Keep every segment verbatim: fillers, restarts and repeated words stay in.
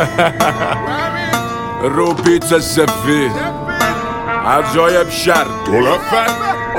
رو بیت سفید عجایب شر دولفن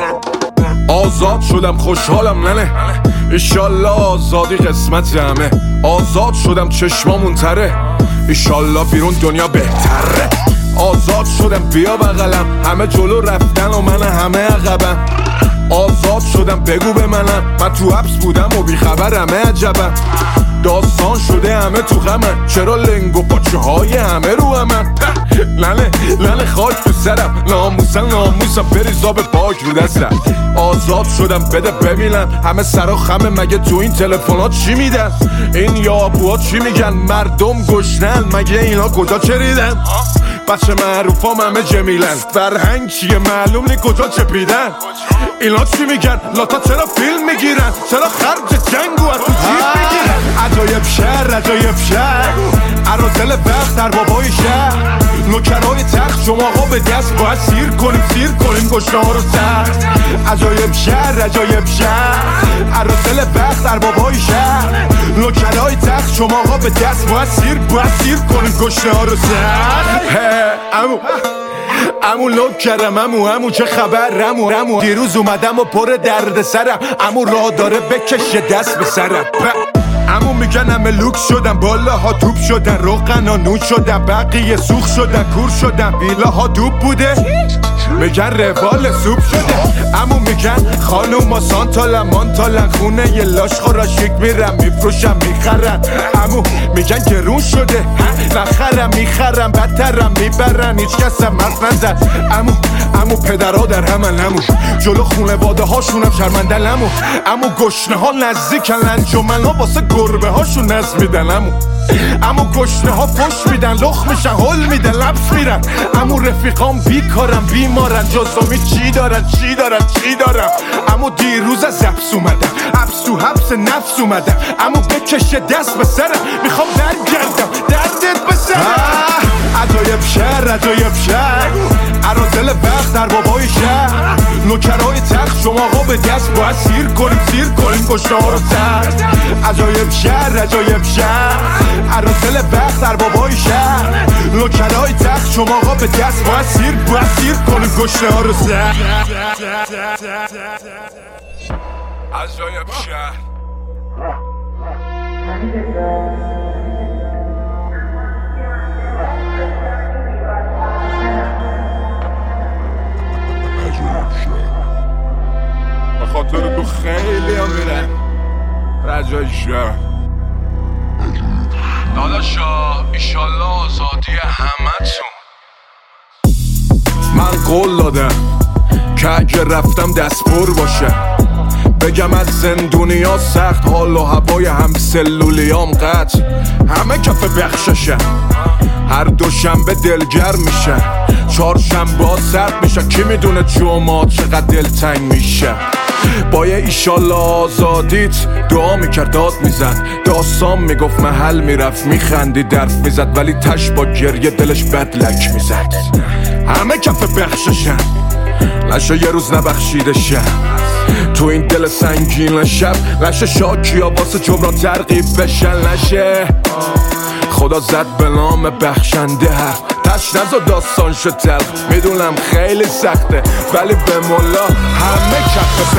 آزاد شدم خوشحالم ننه ایشالله آزادی قسمت همه آزاد شدم چشمامون تره ایشالله بیرون دنیا بهتره آزاد شدم بیا بغلم همه جلو رفتن و من همه عقبم آزاد شدم بگو به منم من تو حبس بودم و بیخبرمه عجبم داستان شده همه تو غمن چرا لنگ و پاچه های همه رو همن لنه لنه خاک تو سرم ناموسم ناموسم بریزا به پاک رو دستم آزاد شدم بده ببینم همه سرا خمه مگه تو این تلفنات چی میدن این یابوها چی میگن مردم گشنن مگه اینا کجا چریدن بچه معروفام همه جمیلن فرهنگ چیه معلوم نی کجا چپیدن اینا چی میگن لاتا چرا فیلم میگیرن چرا خرج جنگو از تو جیب میگیرن عجایب شهر عجایب شهر عرازل وقت در بابای شهر نوکرهای تخت شما ها به دست باید سیر کنیم سیر کنیم گشنه ها رو سخت عجایب شهر عجایب شهر عرازل وقت در بابای شهر نوکرهای تخت شما ها به دست باید سیر باید سیر کنیم گشنه ها رو سخت امو امو لوک کردم امو امو چه خبر امو امو دیروز اومدم و پر درد سرم امو راه داره بکشه دست به سرم امو میگن همه لوک شدن بالاها توپ شدن روغن ها نون شدن بقیه سوخ شدن کور شدن ویلاها دوب بوده میگن روال سوپ شده امو میگن خانوما سانتالن مانتالن خونه یه لاش خورا شک میرم میفروشم میخرن امو میگن گرون شده نخرم میخرم بدترم میبرن هیچ کس هم مرد نزد امو امو پدرها در همن امو جلو خونه واده هاشونم شرمندن امو امو گشنه ها نزدیکن لنجمن ها واسه گربه هاشون نز میدن امو امو گشنه ها فش میدن لخ میشن هل میدن لبس میرن امو رفیقام بیکارم بیمارن جزامی چی دارن چی دارن چی دارم امو دیروز از حبس اومدم حبس تو حبس نفس اومدم امو بکشه دست به سرم میخوام برگردم دردت به سرم عجایب شهر عجایب شهر عرازل وقت در بابای شهر نوکرهای تخت شما ها به دست باید سیر کنیم سیر کنیم گشنه ها رو سخت عجایب شهر عجایب شهر عرازل وقت در بابای شهر نوکرهای تخت شما ها به دست باید سیر باید سیر کنیم گشنه ها رو سخت عجایب شهر به خاطر تو خیلی هم میرن رجای شهر داداشا ایشالله آزادی همتون من قول دادم که اگه رفتم دست پر باشه بگم از زندونیا سخت حال و هوای هم سلولیام قطع همه کف بخششن هر دوشنبه دلگرم میشه چهارشنبه ها سرد میشه کی میدونه جمعه چقدر دلتنگ میشه با یه ایشالله آزادیت دعا میکرد داد میزد داستان میگفت محل میرفت میخندی درف میزد ولی تش با گریه دلش بدلک میزد همه کف بخششن نشه یه روز نبخشیده شب تو این دل سنگین شب نشه شاکی ها واسه جبران ترغیب بشن نشه خدا زد به نام بخشنده حرف تش نزا داستان شد تلخ میدونم خیلی سخته ولی به مولا همه کف